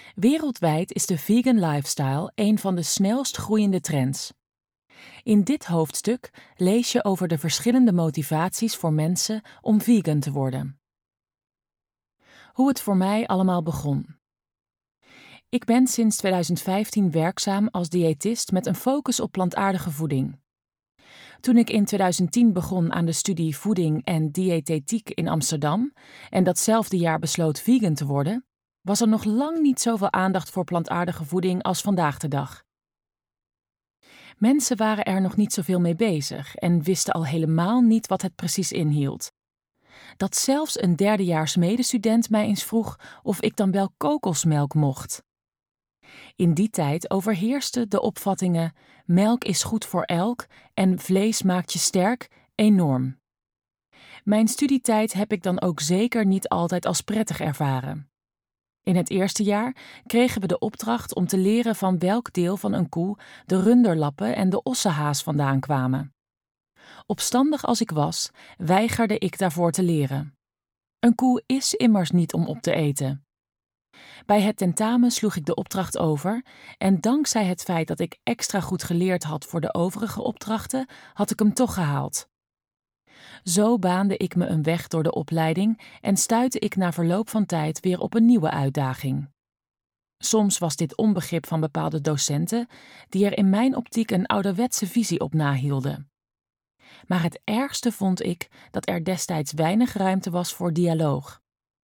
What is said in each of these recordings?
Wereldwijd is de vegan lifestyle een van de snelst groeiende trends. In dit hoofdstuk lees je over de verschillende motivaties voor mensen om vegan te worden. Hoe het voor mij allemaal begon. Ik ben sinds 2015 werkzaam als diëtist met een focus op plantaardige voeding. Toen ik in 2010 begon aan de studie voeding en diëtetiek in Amsterdam en datzelfde jaar besloot vegan te worden, was er nog lang niet zoveel aandacht voor plantaardige voeding als vandaag de dag. Mensen waren er nog niet zoveel mee bezig en wisten al helemaal niet wat het precies inhield. Dat zelfs een derdejaars medestudent mij eens vroeg of ik dan wel kokosmelk mocht. In die tijd overheersten de opvattingen melk is goed voor elk en vlees maakt je sterk enorm. Mijn studietijd heb ik dan ook zeker niet altijd als prettig ervaren. In het eerste jaar kregen we de opdracht om te leren van welk deel van een koe de runderlappen en de ossenhaas vandaan kwamen. Opstandig als ik was, weigerde ik daarvoor te leren. Een koe is immers niet om op te eten. Bij het tentamen sloeg ik de opdracht over en dankzij het feit dat ik extra goed geleerd had voor de overige opdrachten, had ik hem toch gehaald. Zo baande ik me een weg door de opleiding en stuitte ik na verloop van tijd weer op een nieuwe uitdaging. Soms was dit onbegrip van bepaalde docenten, die er in mijn optiek een ouderwetse visie op nahielden. Maar het ergste vond ik dat er destijds weinig ruimte was voor dialoog.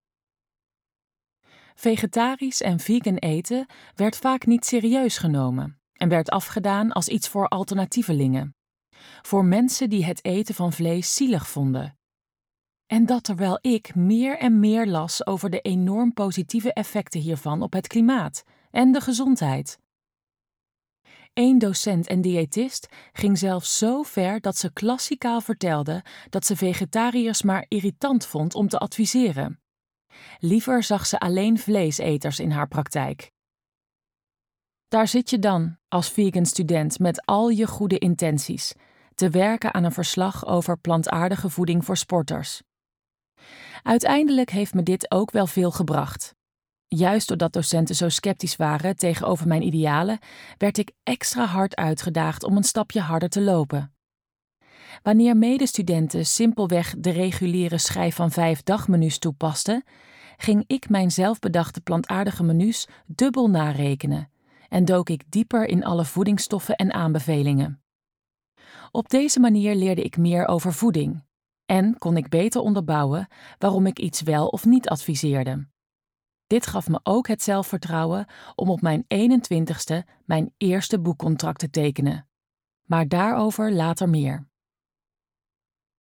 Vegetarisch en vegan eten werd vaak niet serieus genomen en werd afgedaan als iets voor alternatievelingen. Voor mensen die het eten van vlees zielig vonden. En dat terwijl ik meer en meer las over de enorm positieve effecten hiervan op het klimaat en de gezondheid. Eén docent en diëtist ging zelfs zo ver dat ze klassikaal vertelde dat ze vegetariërs maar irritant vond om te adviseren. Liever zag ze alleen vleeseters in haar praktijk. Daar zit je dan, als vegan student met al je goede intenties, te werken aan een verslag over plantaardige voeding voor sporters. Uiteindelijk heeft me dit ook wel veel gebracht. Juist doordat docenten zo sceptisch waren tegenover mijn idealen, werd ik extra hard uitgedaagd om een stapje harder te lopen. Wanneer medestudenten simpelweg de reguliere schijf van 5 dagmenu's toepasten, ging ik mijn zelfbedachte plantaardige menu's dubbel narekenen en dook ik dieper in alle voedingsstoffen en aanbevelingen. Op deze manier leerde ik meer over voeding en kon ik beter onderbouwen waarom ik iets wel of niet adviseerde. Dit gaf me ook het zelfvertrouwen om op mijn 21ste mijn eerste boekcontract te tekenen. Maar daarover later meer.